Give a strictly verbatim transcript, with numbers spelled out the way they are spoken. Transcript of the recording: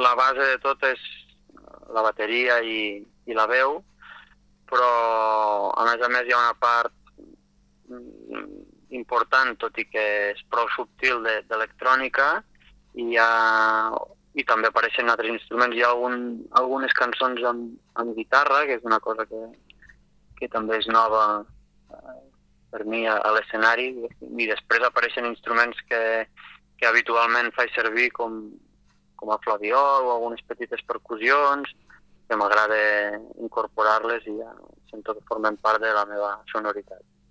la base de tot és la bateria i, i la veu, però a més a més hi ha una part important, tot i que és prou subtil, d'electrònica, i, ha, i també apareixen altres instruments. Hi ha algun, algunes cançons amb, amb guitarra, que és una cosa que, que també és nova eh, per mi a, a l'escenari, i després apareixen instruments que, que habitualment faig servir com, com a flabiol o algunes petites percussions, que m'agrada incorporar-les i ja sento que formen part de la meva sonoritat.